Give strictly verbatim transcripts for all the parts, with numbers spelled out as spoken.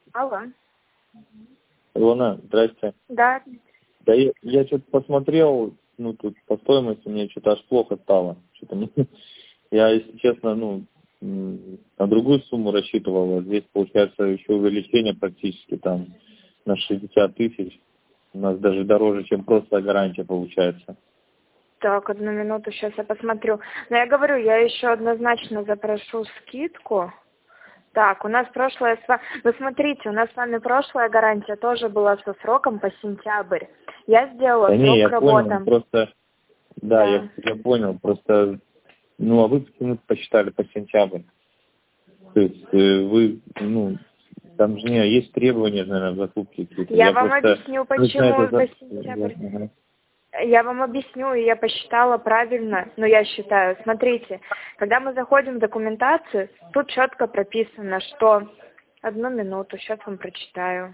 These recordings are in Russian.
Алло. Илона, здрасте. Да. Да я, я что-то посмотрел, ну тут по стоимости мне что-то аж плохо стало. Что-то мне, я, если честно, ну, м, на другую сумму рассчитывал. А здесь получается еще увеличение практически там на шестьдесят тысяч. У нас даже дороже, чем просто гарантия получается. Так, одну минуту, сейчас я посмотрю. Но я говорю, я еще однозначно запрошу скидку. Так, у нас прошлое с вами... Вы смотрите, у нас с вами прошлая гарантия тоже была со сроком по сентябрь. Я сделала Да срок не, я работы. понял, просто... Да, Да. Я, я понял, просто... Ну, а вы почему-то посчитали по сентябрь. То есть э, вы, ну, там же не, есть требования, наверное, в закупке какие-то. Я, Я вам просто... объясню, точно это почему за- по сентябрь. Ага. Я вам объясню, и я посчитала правильно, но я считаю. Смотрите, когда мы заходим в документацию, тут четко прописано, что... Одну минуту, сейчас вам прочитаю.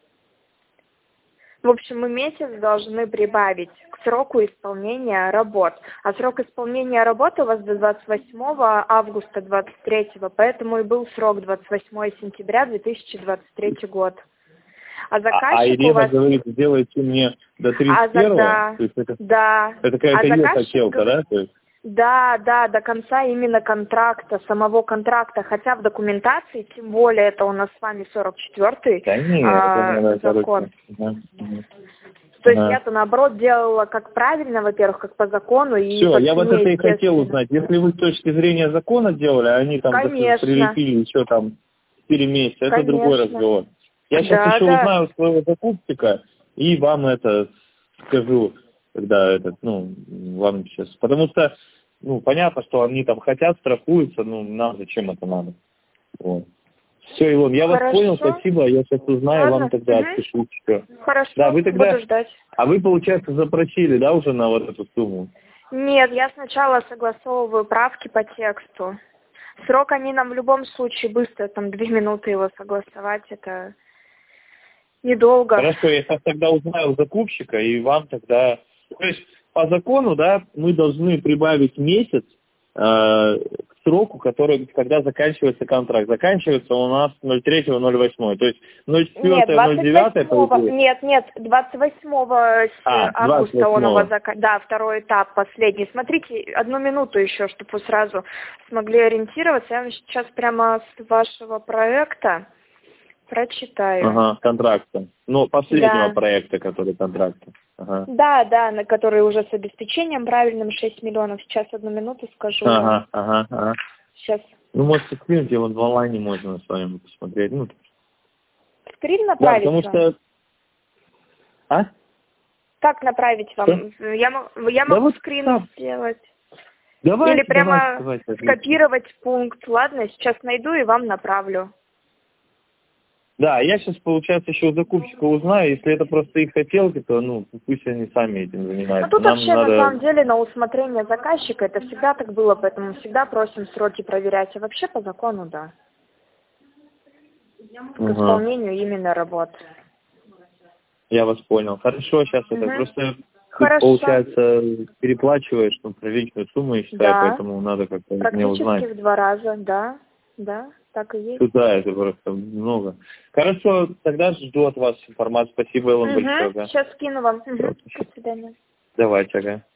В общем, мы месяц должны прибавить к сроку исполнения работ. А срок исполнения работы у вас до двадцать восьмого августа двадцать третьего, поэтому и был срок двадцать восьмого сентября две тысячи двадцать третий год. А заказчик А, а Ирина у вас... говорит, сделайте мне до А тридцать за... первого. Да, То есть это, да. это какая-то А ее заказчик хотелка, говорит... да? То есть... Да, да, до конца именно контракта, самого контракта, хотя в документации, тем более это у нас с вами сорок четвёртый Да нет, а, это, закон. короче. Ага. То есть Ага. я-то наоборот делала как правильно, во-первых, как по закону и Все, по я вот цене, это и хотел естественно. узнать. Если вы с точки зрения закона делали, а они там Конечно. прилепили еще там четыре месяца, это Конечно. другой разговор. Я сейчас Да, еще да. узнаю своего закупщика и вам это скажу, когда этот, ну, вам сейчас. Потому что, ну, понятно, что они там хотят, страхуются, ну, нам зачем это надо. Вот. Все, Илон, я Хорошо. вас понял, спасибо, я сейчас узнаю, Ладно. вам тогда Угу. отпишу. Все. Хорошо, Да, вы тогда, буду ждать. а вы, получается, запросили, да, уже на вот эту сумму? Нет, я сначала согласовываю правки по тексту. Срок они нам в любом случае быстро, там две минуты его согласовать, это недолго. Хорошо, я сейчас тогда узнаю у закупщика, и вам тогда... То есть по закону, да, мы должны прибавить месяц э, к сроку, который, когда заканчивается контракт. Заканчивается у нас ноль третьего ноль восьмого, то есть ноль четвёртого ноль девятого... Нет, двадцать восьмого, нет, нет, двадцать восьмого А, августа он у вас, двадцать восьмого. зака- да, второй этап, последний. Смотрите, одну минуту еще, чтобы вы сразу смогли ориентироваться. Я вам сейчас прямо с вашего проекта прочитаю. Ага, контракта. Ну, последнего Да. проекта, который контракта. Ага. Да, да, на который уже с обеспечением правильным шесть миллионов. Сейчас одну минуту скажу вам. Ага, ага, ага. Сейчас. Ну, можете скинуть, его в онлайне можно с вами посмотреть. Ну, Скрин да, направить потому вам? что... А? Как направить вам? Что? Я, мо- я Да могу вот скрин так. сделать. Давайте, Или прямо давайте, давайте. скопировать пункт. Ладно, сейчас найду и вам направлю. Да, я сейчас, получается, еще у закупщика узнаю. Если это просто их хотелки, то, ну, пусть они сами этим А занимаются. тут Нам вообще надо... на самом деле на усмотрение заказчика, это всегда так было, поэтому всегда просим сроки проверять. А вообще по закону, да. К Ага. исполнению именно работ. Я вас понял. Хорошо, сейчас Угу. это просто... Тут, Хорошо. получается, переплачиваешь, ну, приличную сумму, я считаю, Да. поэтому надо как-то мне Практически узнать. в два раза, да. Да, так и есть. Тут, да, это просто много. Хорошо, тогда жду от вас информацию. Спасибо, Илон, Угу. большое. Да. Сейчас скину вам. Угу. Всё, До свидания. Давайте, ага.